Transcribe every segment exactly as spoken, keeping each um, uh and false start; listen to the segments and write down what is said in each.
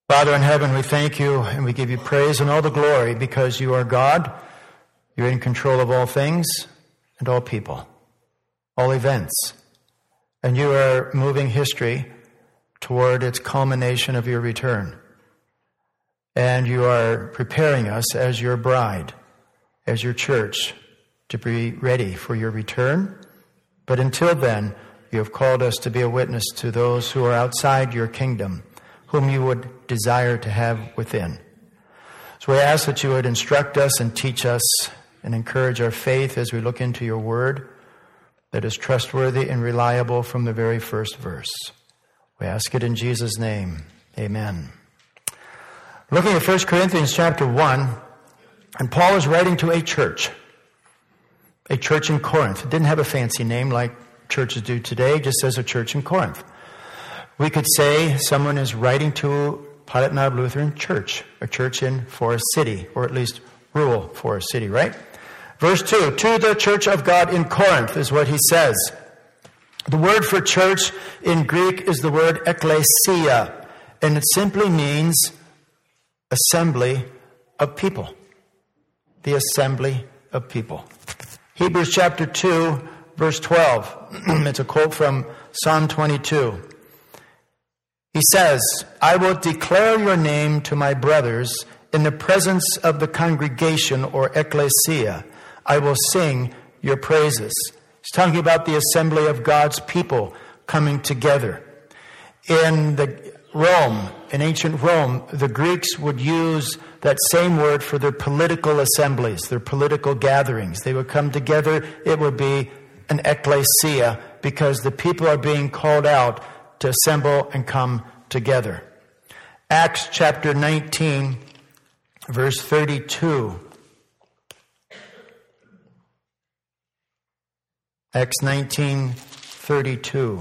Father in heaven, we thank you and we give you praise and all the glory because you are God. You're in control of all things and all people, all events. And you are moving history toward its culmination of your return. And you are preparing us as your bride, as your church, to be ready for your return. But until then, you have called us to be a witness to those who are outside your kingdom, whom you would desire to have within. So we ask that you would instruct us and teach us and encourage our faith as we look into your word that is trustworthy and reliable from the very first verse. We ask it in Jesus' name. Amen. Looking at First Corinthians chapter one, and Paul is writing to a church, a church in Corinth. It didn't have a fancy name like churches do today, just as a church in Corinth. We could say someone is writing to Pilot Knob Lutheran Church, a church in Forest City, or at least rural Forest City, right? Verse two, to the church of God in Corinth is what he says. The word for church in Greek is the word ekklesia, and it simply means assembly of people. The assembly of people. Hebrews chapter two, verse twelve. It's a quote from Psalm twenty-two. He says, I will declare your name to my brothers in the presence of the congregation or ecclesia. I will sing your praises. He's talking about the assembly of God's people coming together. In the Rome, in ancient Rome, the Greeks would use that same word for their political assemblies, their political gatherings. They would come together. It would be an ecclesia because the people are being called out to assemble and come together. Acts chapter nineteen, verse thirty-two. Acts nineteen, thirty-two.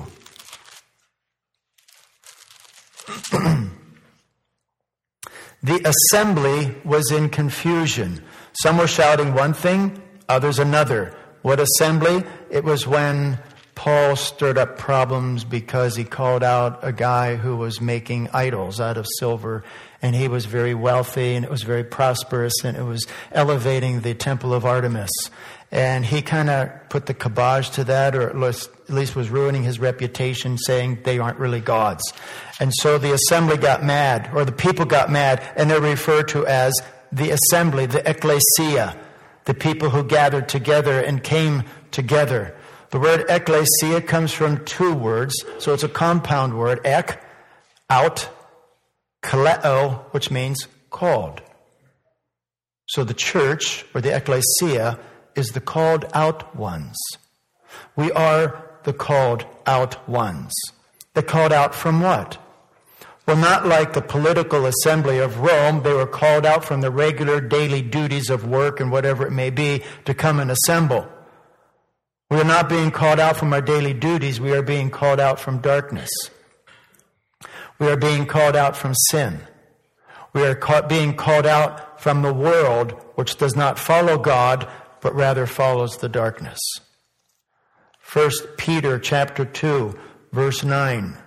The assembly was in confusion. Some were shouting one thing, others another. What assembly? It was when Paul stirred up problems because he called out a guy who was making idols out of silver, and he was very wealthy, and it was very prosperous, and it was elevating the temple of Artemis. And he kind of put the kibosh to that, or at least was ruining his reputation, saying they aren't really gods. And so the assembly got mad, or the people got mad, and they're referred to as the assembly, the ecclesia, the people who gathered together and came together. The word ecclesia comes from two words, so it's a compound word, ek, out, kaleo, which means called. So the church, or the ecclesia, is the called out ones. We are the called out ones. The called out from what? Well, not like the political assembly of Rome. They were called out from the regular daily duties of work and whatever it may be to come and assemble. We are not being called out from our daily duties. We are being called out from darkness. We are being called out from sin. We are caught, being called out from the world, which does not follow God, but rather follows the darkness. First Peter chapter two, verse nine.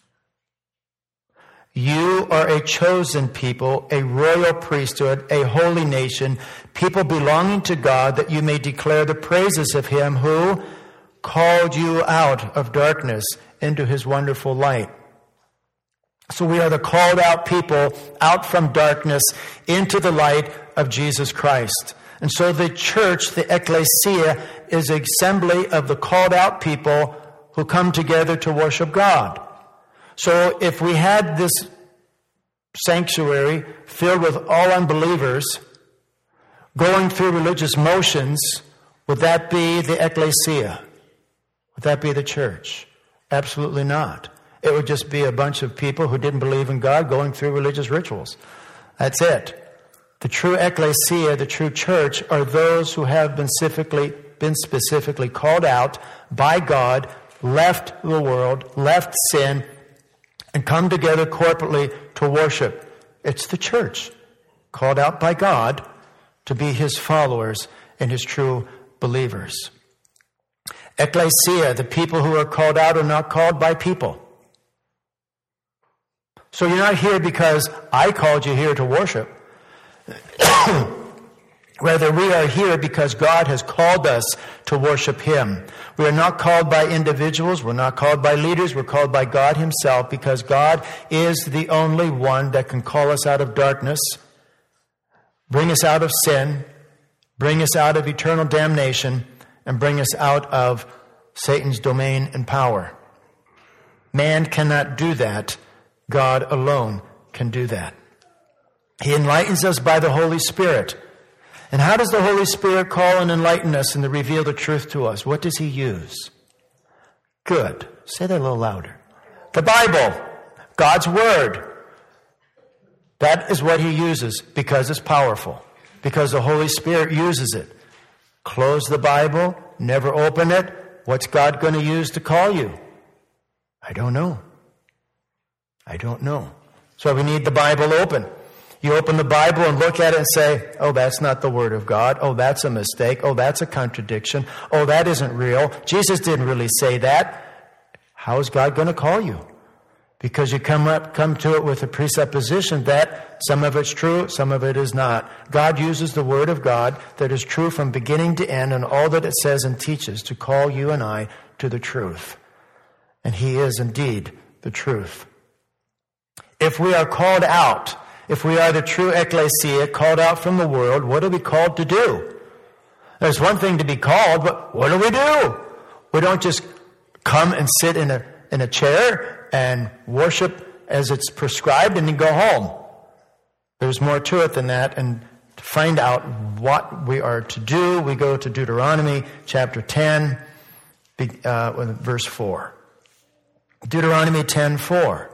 You are a chosen people, a royal priesthood, a holy nation, people belonging to God, that you may declare the praises of him who called you out of darkness into his wonderful light. So we are the called out people out from darkness into the light of Jesus Christ. And so the church, the ecclesia, is an assembly of the called out people who come together to worship God. So if we had this sanctuary filled with all unbelievers going through religious motions, would that be the ecclesia? Would that be the church? Absolutely not. It would just be a bunch of people who didn't believe in God going through religious rituals. That's it. The true ecclesia, the true church, are those who have been specifically, been specifically called out by God, left the world, left sin, and come together corporately to worship. It's the church, called out by God to be his followers and his true believers. Ecclesia, the people who are called out, are not called by people. So you're not here because I called you here to worship. Rather, we are here because God has called us to worship Him. We are not called by individuals. We're not called by leaders. We're called by God Himself, because God is the only one that can call us out of darkness, bring us out of sin, bring us out of eternal damnation, and bring us out of Satan's domain and power. Man cannot do that. God alone can do that. He enlightens us by the Holy Spirit. And how does the Holy Spirit call and enlighten us and to reveal the truth to us? What does He use? Good. Say that a little louder. The Bible, God's Word. That is what He uses because it's powerful. Because the Holy Spirit uses it. Close the Bible, never open it. What's God going to use to call you? I don't know. I don't know. So we need the Bible open. You open the Bible and look at it and say, oh, that's not the Word of God. Oh, that's a mistake. Oh, that's a contradiction. Oh, that isn't real. Jesus didn't really say that. How is God going to call you? Because you come up, come to it with a presupposition that some of it's true, some of it is not. God uses the Word of God that is true from beginning to end and all that it says and teaches to call you and I to the truth. And He is indeed the truth. If we are called out, if we are the true ecclesia, called out from the world, what are we called to do? There's one thing to be called, but what do we do? We don't just come and sit in a in a chair and worship as it's prescribed and then go home. There's more to it than that. And to find out what we are to do, we go to Deuteronomy chapter ten, uh, verse four. Deuteronomy ten four.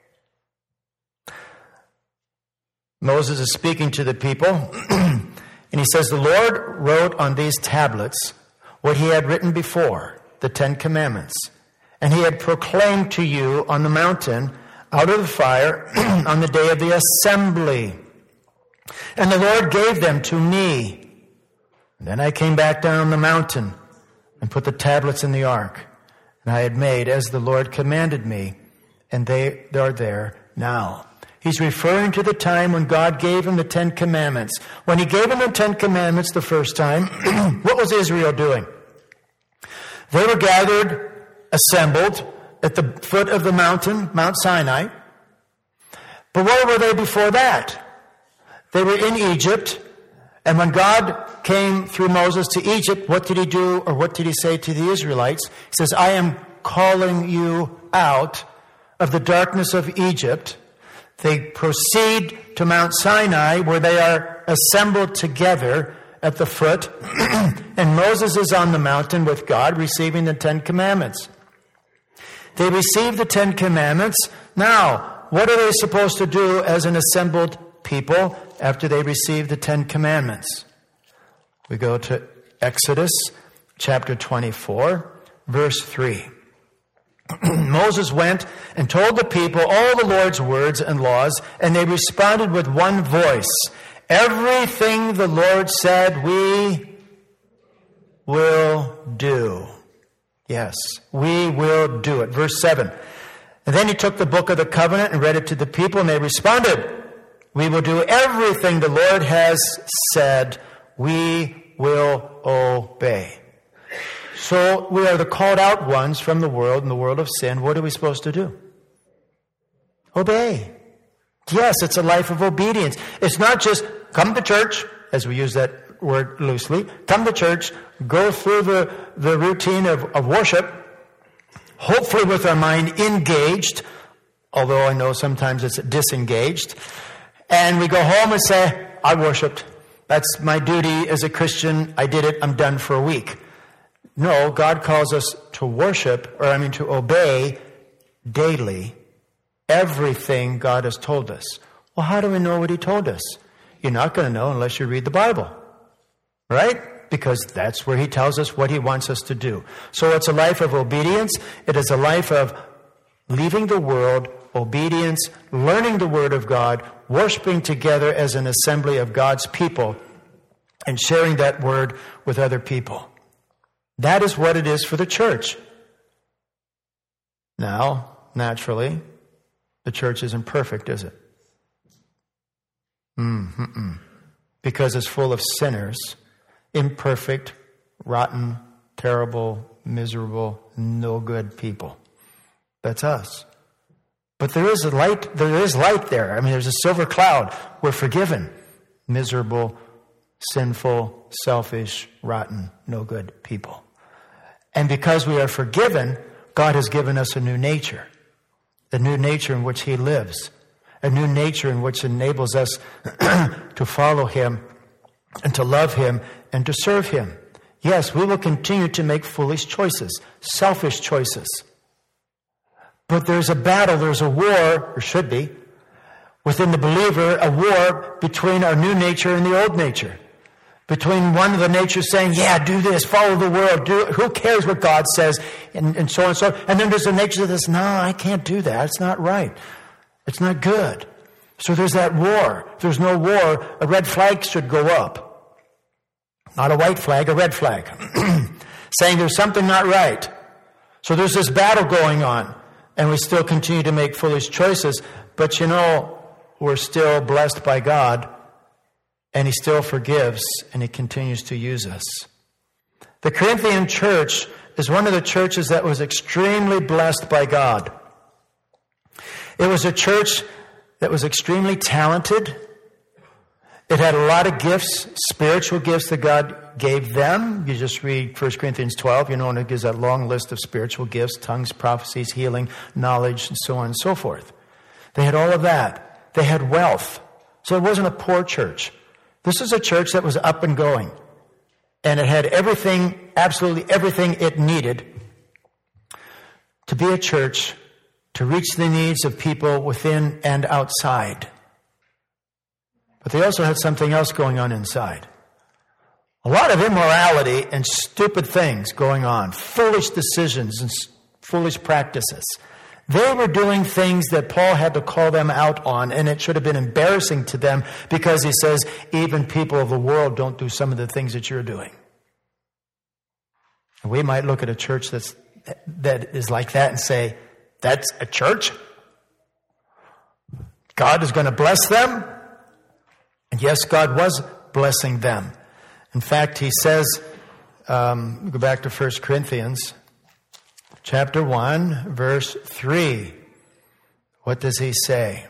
Moses is speaking to the people, and he says, the Lord wrote on these tablets what He had written before, the Ten Commandments, and He had proclaimed to you on the mountain out of the fire on the day of the assembly. And the Lord gave them to me. And then I came back down the mountain and put the tablets in the ark, and I had made as the Lord commanded me, and they are there now. He's referring to the time when God gave him the Ten Commandments. When He gave him the Ten Commandments the first time, what was Israel doing? They were gathered, assembled at the foot of the mountain, Mount Sinai. But where were they before that? They were in Egypt. And when God came through Moses to Egypt, what did He do, or what did He say to the Israelites? He says, I am calling you out of the darkness of Egypt. They proceed to Mount Sinai, where they are assembled together at the foot. And Moses is on the mountain with God, receiving the Ten Commandments. They receive the Ten Commandments. Now, what are they supposed to do as an assembled people after they receive the Ten Commandments? We go to Exodus chapter twenty-four, verse three. Moses went and told the people all the Lord's words and laws, and they responded with one voice. Everything the Lord said, we will do. Yes, we will do it. Verse seven. And then He took the book of the covenant and read it to the people, and they responded, we will do everything the Lord has said. We will obey. So we are the called out ones from the world, and the world of sin. What are we supposed to do? Obey. Yes, it's a life of obedience. It's not just come to church, as we use that word loosely. Come to church, go through the, the routine of, of worship, hopefully with our mind engaged, although I know sometimes it's disengaged. And we go home and say, I worshiped. That's my duty as a Christian. I did it. I'm done for a week. No, God calls us to worship, or I mean to obey daily everything God has told us. Well, how do we know what He told us? You're not going to know unless you read the Bible, right? Because that's where He tells us what He wants us to do. So it's a life of obedience. It is a life of leaving the world, obedience, learning the Word of God, worshiping together as an assembly of God's people, and sharing that Word with other people. That is what it is for the church. Now, naturally, the church isn't perfect, is it? Mm-mm. Because it's full of sinners, imperfect, rotten, terrible, miserable, no good people. That's us. But there is a light, there is light there. I mean, there's a silver cloud. We're forgiven. Miserable, sinful, selfish, rotten, no good people. And because we are forgiven, God has given us a new nature. A new nature in which He lives. A new nature in which enables us to follow Him and to love Him and to serve Him. Yes, we will continue to make foolish choices, selfish choices. But there's a battle, there's a war, or should be, within the believer, a war between our new nature and the old nature. Between one of the natures saying, yeah, do this, follow the world, do it. Who cares what God says, and, and so on and so on. And then there's a nature that says, no, I can't do that. It's not right. It's not good. So there's that war. If there's no war, a red flag should go up. Not a white flag, a red flag. Saying there's something not right. So there's this battle going on. And we still continue to make foolish choices. But you know, we're still blessed by God. And He still forgives. And He continues to use us. The Corinthian church is one of the churches that was extremely blessed by God. It was a church that was extremely talented. It had a lot of gifts, spiritual gifts that God gave them. You just read First Corinthians twelve, you know, and it gives that long list of spiritual gifts, tongues, prophecies, healing, knowledge, and so on and so forth. They had all of that. They had wealth. So it wasn't a poor church. This is a church that was up and going. And it had everything, absolutely everything it needed to be a church to reach the needs of people within and outside. But they also had something else going on inside. A lot of immorality and stupid things going on. Foolish decisions and foolish practices. They were doing things that Paul had to call them out on, and it should have been embarrassing to them because he says, even people of the world don't do some of the things that you're doing. And we might look at a church that's, that is like that and say, that's a church? God is going to bless them? And yes, God was blessing them. In fact, he says, um, go back to First Corinthians, chapter one, verse three. What does he say?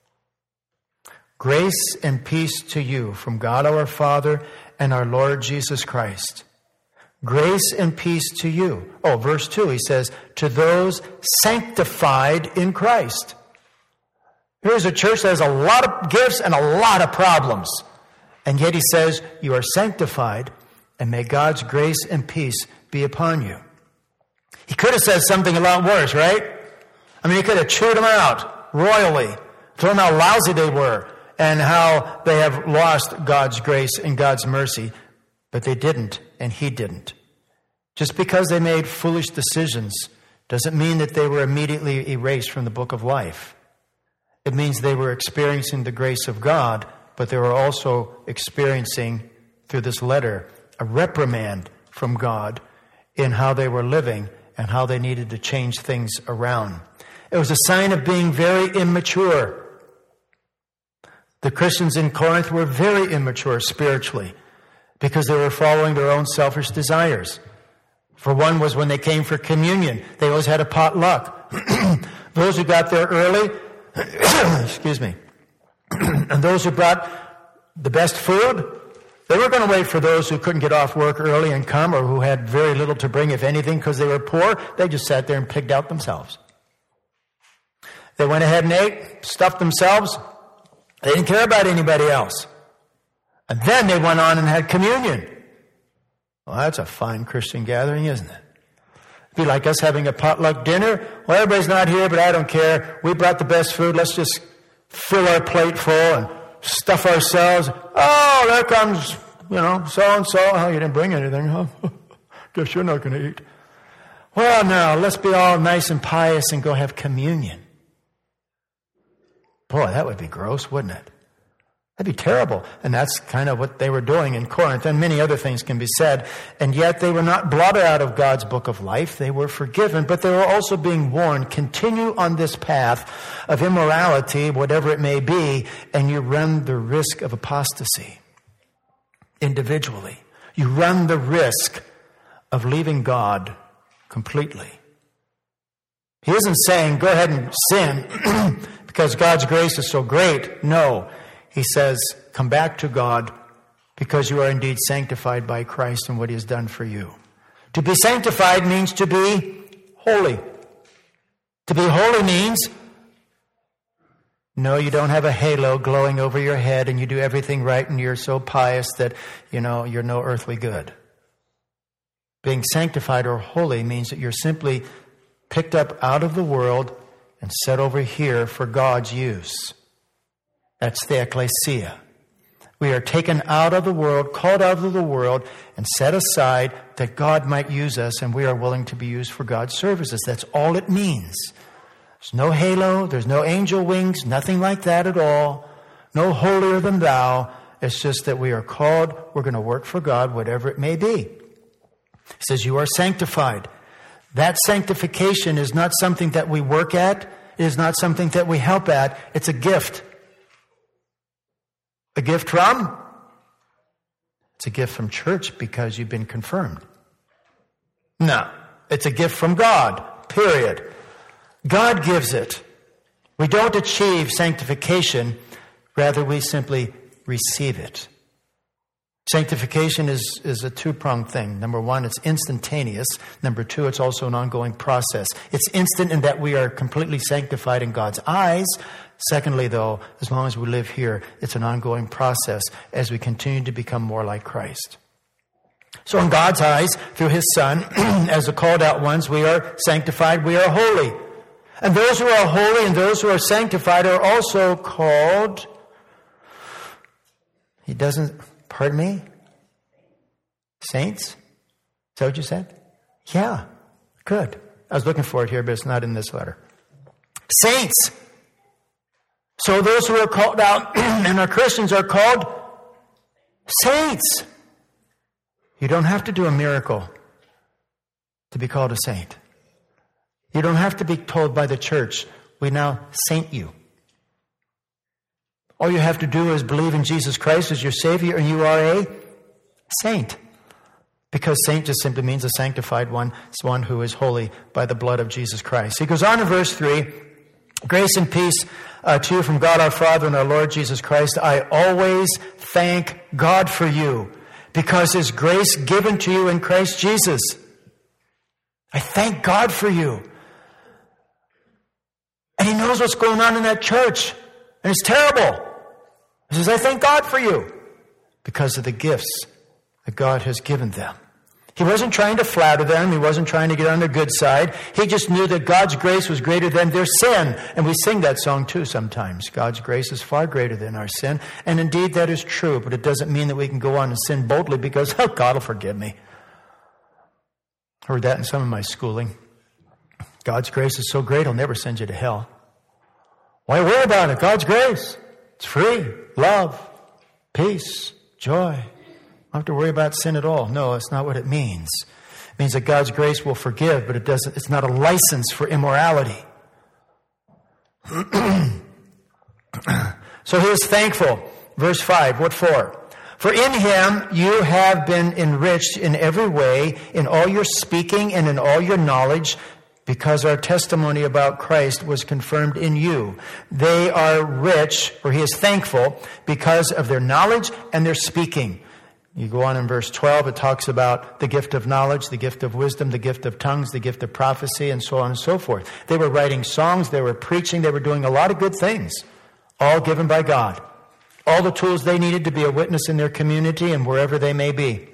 Grace and peace to you from God our Father and our Lord Jesus Christ. Grace and peace to you. Oh, verse two, he says, to those sanctified in Christ. Here's a church that has a lot of gifts and a lot of problems. And yet he says, you are sanctified, and may God's grace and peace be upon you. He could have said something a lot worse, right? I mean, he could have chewed them out royally, told them how lousy they were, and how they have lost God's grace and God's mercy. But they didn't, and he didn't. Just because they made foolish decisions doesn't mean that they were immediately erased from the book of life. It means they were experiencing the grace of God, but they were also experiencing, through this letter, a reprimand from God in how they were living and how they needed to change things around. It was a sign of being very immature. The Christians in Corinth were very immature spiritually because they were following their own selfish desires. For one was when they came for communion, they always had a potluck. Those who got there early, excuse me, and those who brought the best food, they were going to wait for those who couldn't get off work early and come, or who had very little to bring, if anything, because they were poor. They just sat there and pigged out themselves. They went ahead and ate, stuffed themselves. They didn't care about anybody else. And then they went on and had communion. Well, that's a fine Christian gathering, isn't it? It'd be like us having a potluck dinner. Well, everybody's not here, but I don't care. We brought the best food. Let's just fill our plate full and stuff ourselves. Oh, there comes, you know, so-and-so. Oh, you didn't bring anything, huh? Guess you're not going to eat. Well, now, let's be all nice and pious and go have communion. Boy, that would be gross, wouldn't it? That'd be terrible. And that's kind of what they were doing in Corinth. And many other things can be said. And yet they were not blotted out of God's book of life. They were forgiven, but they were also being warned, continue on this path of immorality, whatever it may be, and you run the risk of apostasy individually. You run the risk of leaving God completely. He isn't saying, go ahead and sin because God's grace is so great. No. He says, come back to God because you are indeed sanctified by Christ and what He has done for you. To be sanctified means to be holy. To be holy means, no, you don't have a halo glowing over your head and you do everything right and you're so pious that, you know, you're no earthly good. Being sanctified or holy means that you're simply picked up out of the world and set over here for God's use. That's the ecclesia. We are taken out of the world, called out of the world, and set aside that God might use us, and we are willing to be used for God's services. That's all it means. There's no halo, there's no angel wings, nothing like that at all. No holier than thou. It's just that we are called, we're going to work for God, whatever it may be. He says, you are sanctified. That sanctification is not something that we work at. It is not something that we help at. It's a gift. A gift from? It's a gift from church because you've been confirmed. No, it's a gift from God, period. God gives it. We don't achieve sanctification, rather we simply receive it. Sanctification is, is a two-pronged thing. Number one, it's instantaneous. Number two, it's also an ongoing process. It's instant in that we are completely sanctified in God's eyes. Secondly, though, as long as we live here, it's an ongoing process as we continue to become more like Christ. So in God's eyes, through His Son, as the called out ones, we are sanctified, we are holy. And those who are holy and those who are sanctified are also called, He doesn't... Pardon me? Saints? Is that what you said? Yeah. Good. I was looking for it here, but it's not in this letter. Saints. So those who are called out and are Christians are called saints. You don't have to do a miracle to be called a saint. You don't have to be told by the church, we now saint you. All you have to do is believe in Jesus Christ as your Savior, and you are a saint. Because saint just simply means a sanctified one. It's one who is holy by the blood of Jesus Christ. He goes on in verse three, grace and peace uh, to you from God our Father and our Lord Jesus Christ. I always thank God for you, because His grace given to you in Christ Jesus. I thank God for you. And He knows what's going on in that church. And it's terrible. He says, I thank God for you because of the gifts that God has given them. He wasn't trying to flatter them. He wasn't trying to get on their good side. He just knew that God's grace was greater than their sin. And we sing that song too sometimes. God's grace is far greater than our sin. And indeed that is true, but it doesn't mean that we can go on and sin boldly because, oh, God will forgive me. Heard that in some of my schooling. God's grace is so great, He'll never send you to hell. Why worry about it? God's grace. It's free. Love. Peace. Joy. Don't have to worry about sin at all. No, that's not what it means. It means that God's grace will forgive, but it doesn't, it's not a license for immorality. So He is thankful. Verse five, what for? For in Him you have been enriched in every way, in all your speaking and in all your knowledge, because our testimony about Christ was confirmed in you. They are rich, or He is thankful, because of their knowledge and their speaking. You go on in verse twelve, it talks about the gift of knowledge, the gift of wisdom, the gift of tongues, the gift of prophecy, and so on and so forth. They were writing songs, they were preaching, they were doing a lot of good things, all given by God. All the tools they needed to be a witness in their community and wherever they may be.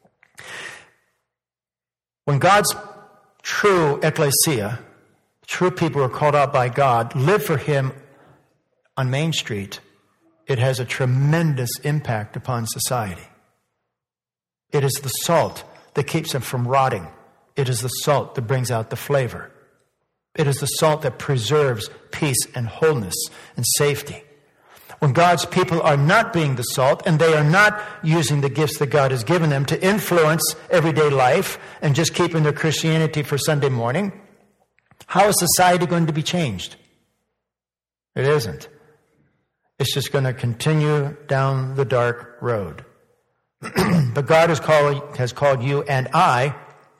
When God's true ecclesia, true people who are called out by God, live for Him on Main Street, it has a tremendous impact upon society. It is the salt that keeps them from rotting. It is the salt that brings out the flavor. It is the salt that preserves peace and wholeness and safety. when God's people are not being the salt and they are not using the gifts that God has given them to influence everyday life and just keeping their Christianity for Sunday morning, how is society going to be changed? It isn't. It's just going to continue down the dark road. But God has called, has called you and I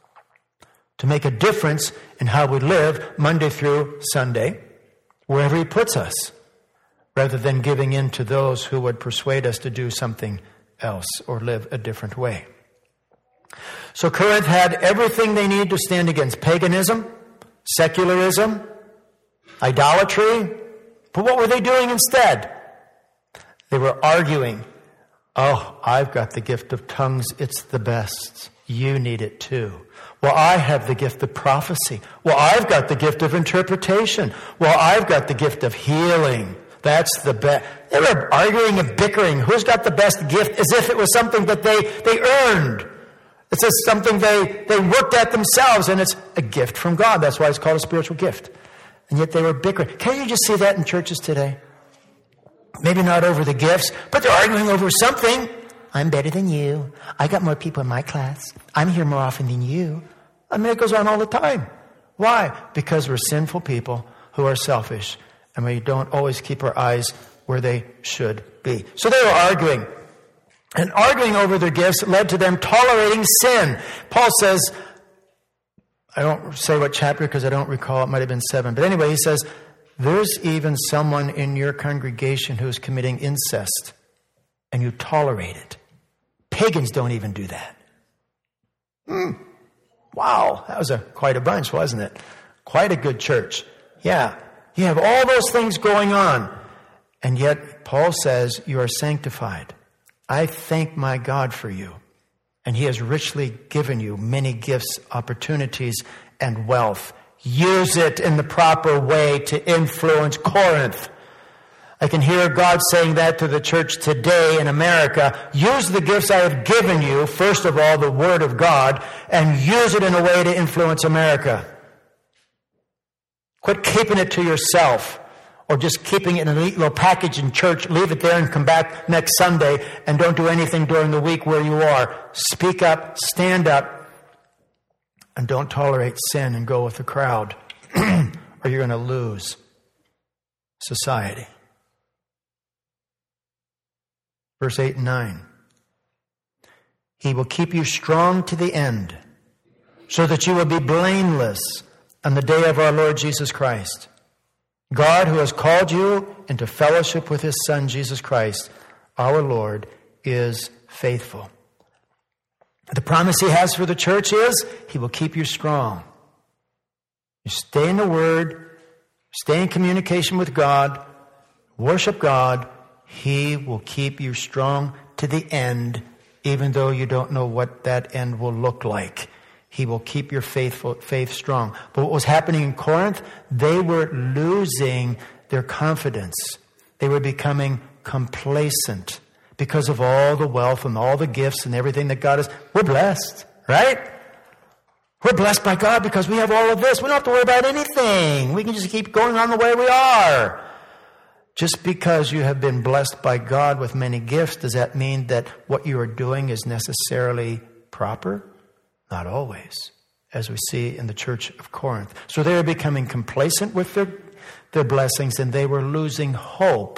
to make a difference in how we live Monday through Sunday, wherever He puts us, rather than giving in to those who would persuade us to do something else or live a different way. So Corinth had everything they needed to stand against paganism, secularism, idolatry. But what were they doing instead? They were arguing. Oh, I've got the gift of tongues. It's the best. You need it too. Well, I have the gift of prophecy. Well, I've got the gift of interpretation. Well, I've got the gift of healing. That's the best. They were arguing and bickering. Who's got the best gift? As if it was something that they, they earned. It's just something they, they worked at themselves, and it's a gift from God. That's why it's called a spiritual gift. And yet they were bickering. Can't you just see that in churches today? Maybe not over the gifts, but they're arguing over something. I'm better than you. I got more people in my class. I'm here more often than you. I mean, it goes on all the time. Why? Because we're sinful people who are selfish, and we don't always keep our eyes where they should be. So they were arguing. And arguing over their gifts led to them tolerating sin. Paul says, I don't say what chapter because I don't recall. It might have been seven. But anyway, he says, there's even someone in your congregation who is committing incest, and you tolerate it. Pagans don't even do that. Hmm. Wow, that was a quite a bunch, wasn't it? Quite a good church. Yeah, you have all those things going on. And yet, Paul says, you are sanctified. I thank my God for you. And He has richly given you many gifts, opportunities, and wealth. Use it in the proper way to influence Corinth. I can hear God saying that to the church today in America. Use the gifts I have given you, first of all, the Word of God, and use it in a way to influence America. Quit keeping it to yourself, or just keeping it in a neat little package in church. Leave it there and come back next Sunday, and don't do anything during the week where you are. Speak up, stand up, and don't tolerate sin and go with the crowd, or you're going to lose society. Verse eight and nine. He will keep you strong to the end, so that you will be blameless on the day of our Lord Jesus Christ. God, who has called you into fellowship with His Son, Jesus Christ, our Lord, is faithful. The promise He has for the church is He will keep you strong. You stay in the Word, stay in communication with God, worship God. He will keep you strong to the end, even though you don't know what that end will look like. He will keep your faithful, faith strong. But what was happening in Corinth? They were losing their confidence. They were becoming complacent because of all the wealth and all the gifts and everything that God has. We're blessed, right? We're blessed by God because we have all of this. We don't have to worry about anything. We can just keep going on the way we are. Just because you have been blessed by God with many gifts, does that mean that what you are doing is necessarily proper? Not always, as we see in the church of Corinth. So they were becoming complacent with their, their blessings, and they were losing hope.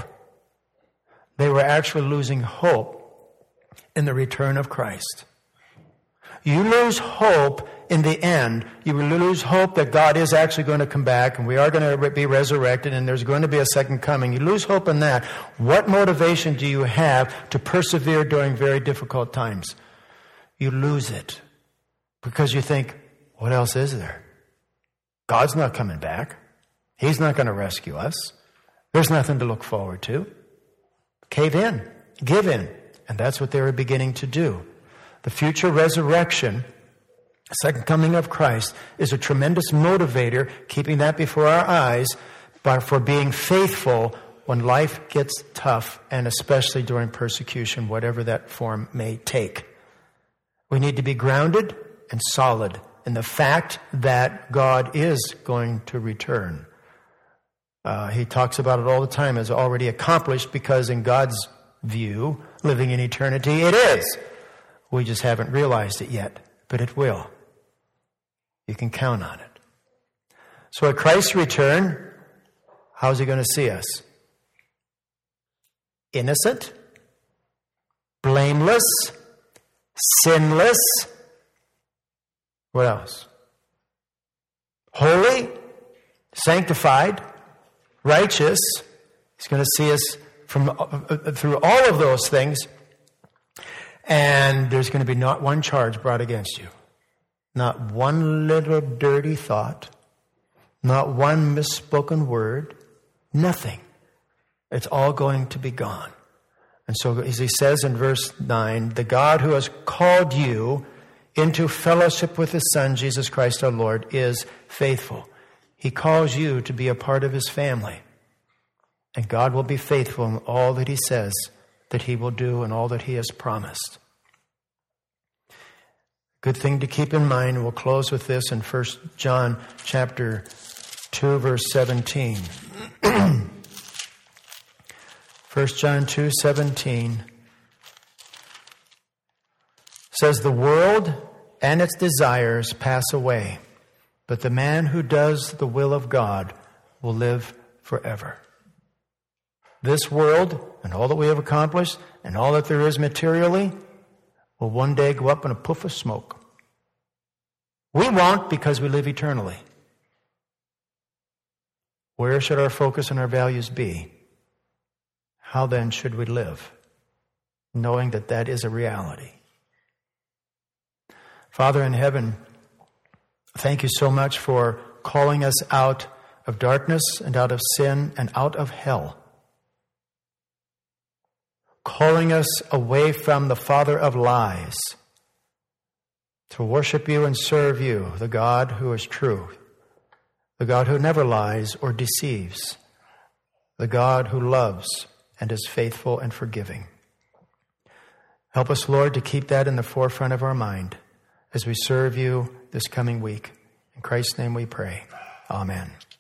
They were actually losing hope in the return of Christ. You lose hope in the end. You lose hope that God is actually going to come back and we are going to be resurrected and there's going to be a second coming. You lose hope in that. What motivation do you have to persevere during very difficult times? You lose it because you think, what else is there? God's not coming back. He's not going to rescue us. There's nothing to look forward to. Cave in. Give in. And that's what they were beginning to do. The future resurrection, the second coming of Christ, is a tremendous motivator, keeping that before our eyes, but for being faithful when life gets tough, and especially during persecution, whatever that form may take. We need to be grounded and solid in the fact that God is going to return. Uh, he talks about it all the time as already accomplished because in God's view, living in eternity, it is. We just haven't realized it yet, but it will. You can count on it. So at Christ's return, how's he going to see us? Innocent, blameless, sinless. What else? Holy, sanctified, righteous. He's going to see us from uh, through all of those things. And there's going to be not one charge brought against you. Not one little dirty thought. Not one misspoken word. Nothing. It's all going to be gone. And so, as he says in verse nine, the God who has called you into fellowship with his Son, Jesus Christ our Lord, is faithful. He calls you to be a part of his family. And God will be faithful in all that he says that he will do and all that he has promised. Good thing to keep in mind, and we'll close with this in First John chapter two, verse seventeen. First John two, seventeen says, the world and its desires pass away, but the man who does the will of God will live forever. This world and all that we have accomplished and all that there is materially will one day go up in a puff of smoke. We won't, because we live eternally. Where should our focus and our values be? How then should we live, knowing that that is a reality? Father in heaven, thank you so much for calling us out of darkness and out of sin and out of hell. Calling us away from the father of lies to worship you and serve you, the God who is true, the God who never lies or deceives, the God who loves and is faithful and forgiving. Help us, Lord, to keep that in the forefront of our mind as we serve you this coming week. In Christ's name we pray. Amen.